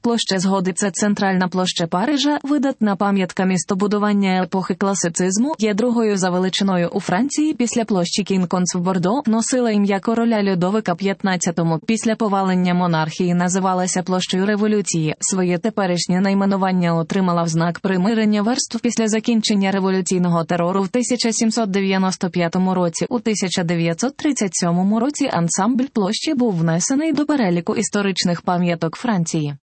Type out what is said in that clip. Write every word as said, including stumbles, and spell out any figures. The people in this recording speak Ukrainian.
Площа Згоди – це центральна площа Парижа, видатна пам'ятка містобудування епохи класицизму, є другою за величиною у Франції після площі Кінконс в Бордо, носила ім'я короля Людовика п'ятнадцятого. Після повалення монархії називалася площею революції. Своє теперішнє найменування отримала в знак примирення верств після закінчення революційного терору в тисяча сімсот дев'яносто п'ятому році. У тисяча дев'ятсот тридцять сьомому році ансамбль площі був внесений до переліку історичних пам'яток Франції.